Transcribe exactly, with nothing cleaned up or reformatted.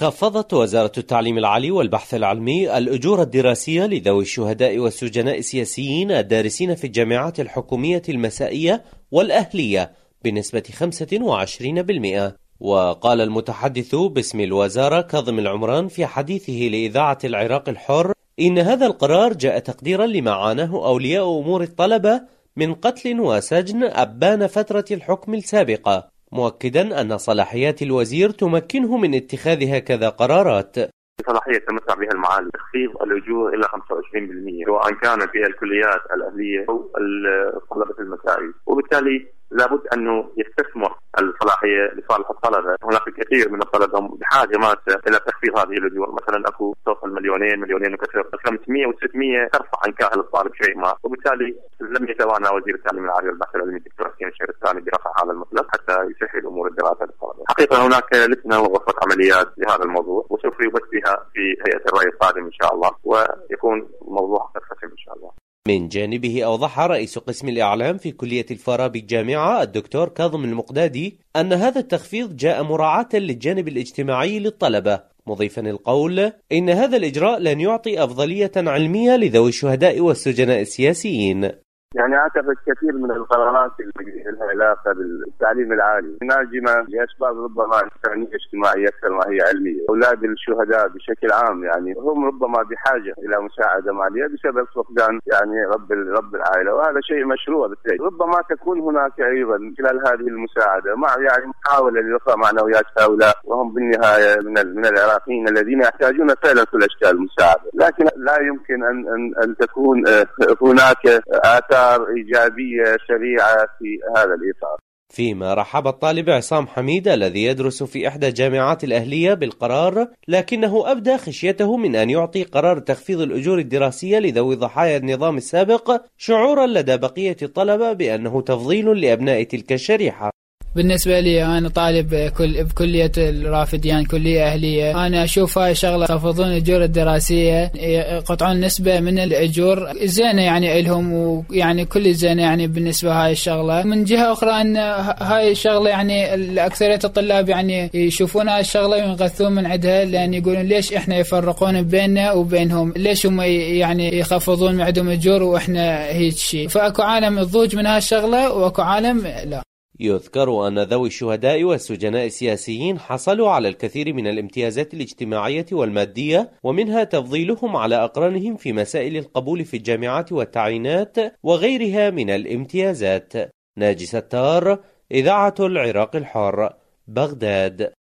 خفضت وزارة التعليم العالي والبحث العلمي الأجور الدراسية لذوي الشهداء والسجناء السياسيين الدارسين في الجامعات الحكومية المسائية والأهلية بنسبة خمسة وعشرين بالمئة. وقال المتحدث باسم الوزارة كاظم العمران في حديثه لإذاعة العراق الحر إن هذا القرار جاء تقديرا لما عاناه أولياء أمور الطلبة من قتل وسجن أبان فترة الحكم السابقة، مؤكدا أن صلاحيات الوزير تمكنه من اتخاذ هكذا قرارات. صلاحية تمتع بها المعالي تخفيض الأجور إلى خمسة وعشرين بالمئة سواء كان في الكليات الأهلية أو طلبة المسائي، وبالتالي لابد أنه يستثمر الصلاحية لصالح الطلبة. هناك الكثير من الطلبة بحاجة ماسة إلى تخفيض هذه الأجور، مثلا أكو توصل مليونين مليونين وكثير، خمسمئة وستمئة ترفع عن كاهل الطالب شيء ما، وبالتالي لم يتوانى وزير التعليم العالي والبحث العلمي الدكتور حسين الشهرستاني برفع هذا المبلغ حتى يسهل أمور الدراسة للطلبة. حقيقة هناك لسنا غرفة عمليات لهذا الموضوع وسوف يبث بها في هيئة الرأي القادم إن شاء الله، ويكون موضوع منفصل إن شاء الله. من جانبه أوضح رئيس قسم الإعلام في كلية الفارابي بالجامعة الدكتور كاظم المقدادي أن هذا التخفيض جاء مراعاة للجانب الاجتماعي للطلبة، مضيفا القول إن هذا الإجراء لن يعطي أفضلية علمية لذوي الشهداء والسجناء السياسيين. يعني أعتقد كثير من القرارات اللي لها علاقة بالتعليم العالي ناجمة لأسباب ربما إنسانية اجتماعية أكثر ما هي علمية. أولاد الشهداء بشكل عام يعني هم ربما بحاجة إلى مساعدة مالية بسبب فقدان يعني رب رب العائلة، وهذا شيء مشروع بالتالي. ربما تكون هناك أيضا خلال هذه المساعدة مع يعني محاولة لرفع معنويات هؤلاء وهم بالنهاية من من العراقيين الذين يحتاجون فعلا كل أشكال المساعدة، لكن لا يمكن أن أن, أن تكون هناك آثار إيجابية سريعة في هذا الإطار. فيما رحب الطالب عصام حميد الذي يدرس في إحدى الجامعات الأهلية بالقرار، لكنه أبدى خشيته من أن يعطي قرار تخفيض الأجور الدراسية لذوي ضحايا النظام السابق شعورا لدى بقية الطلبة بأنه تفضيل لأبناء تلك الشريحة. بالنسبة لي أنا طالب كل بكلية الرافديان كلية أهلية، أنا أشوف هاي شغلة يخفضون الأجور الدراسية يقطعون نسبة من الأجور زينة يعني إلهم، ويعني كل زينة يعني بالنسبة هاي الشغلة. من جهة أخرى أن هاي الشغلة يعني الأكثرية الطلاب يعني يشوفون هاي الشغلة وينغثون من عندها، لأن يقولون ليش إحنا يفرقون بيننا وبينهم، ليش هم يعني يخفضون معدهم أجور وإحنا هيك شيء. فأكو عالم الضوج من هاي الشغلة وأكو عالم لا. يذكر أن ذوي الشهداء والسجناء السياسيين حصلوا على الكثير من الامتيازات الاجتماعية والمادية، ومنها تفضيلهم على أقرانهم في مسائل القبول في الجامعات والتعيينات وغيرها من الامتيازات. ناجي ستار، إذاعة العراق الحر، بغداد.